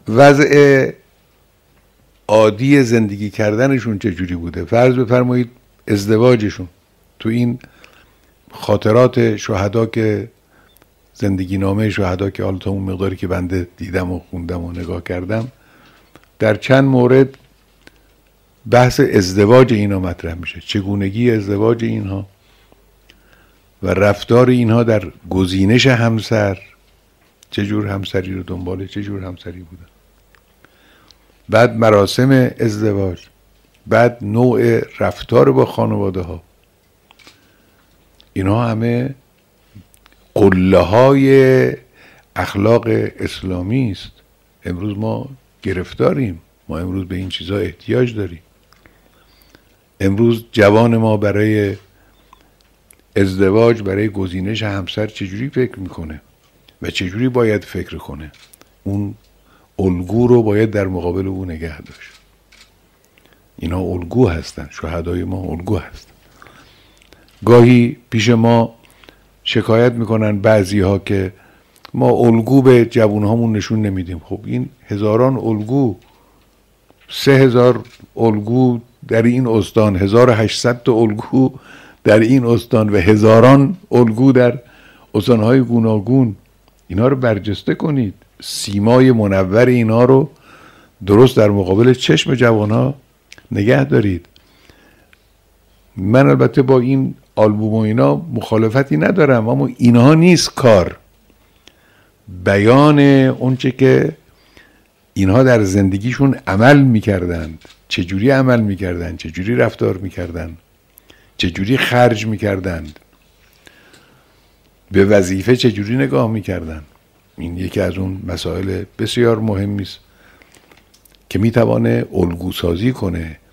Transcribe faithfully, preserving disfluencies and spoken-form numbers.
وضع عادی زندگی کردنشون چجوری بوده. فرض بفرمایید ازدواجشون تو این خاطرات شهدا که زندگی نامه شهدا که حالا تا اون مقداری که بنده دیدم و خوندم و نگاه کردم، در چند مورد بحث ازدواج اینا مطرح میشه، چگونگی ازدواج اینها و رفتار اینها در گزینش همسر، چجور همسری رو دنباله، چجور همسری بودن، بعد مراسم ازدواج، بعد نوع رفتار با خانواده ها. اینها همه قله های اخلاق اسلامی است. امروز ما گرفتاریم، ما امروز به این چیزها احتیاج داریم. امروز جوان ما برای ازدواج، برای گزینش همسر چجوری فکر میکنه و چجوری باید فکر کنه، اون الگو رو باید در مقابل او نگه داشت. اینا الگو هستن، شهدای ما الگو هستن. گاهی پیش ما شکایت میکنن بعضی ها که ما الگو به جوان هامون نشون نمیدیم. خب این هزاران الگو، سه هزار الگو در این استان، هزار و هشتصد تا الگو در این استان و هزاران الگو در استانهای گوناگون. اینا رو برجسته کنید، سیمای منور اینا رو درست در مقابل چشم جوانها نگه دارید. من البته با این آلبوم و اینا مخالفتی ندارم، اما اینها نیست کار. بیان اونچه که اینها در زندگیشون عمل میکردند، چجوری عمل میکردند، چجوری رفتار میکردند، چجوری خرج میکردند، به وظیفه چجوری نگاه میکردند. این یکی از اون مسائل بسیار مهمی است که میتوانه الگو سازی کنه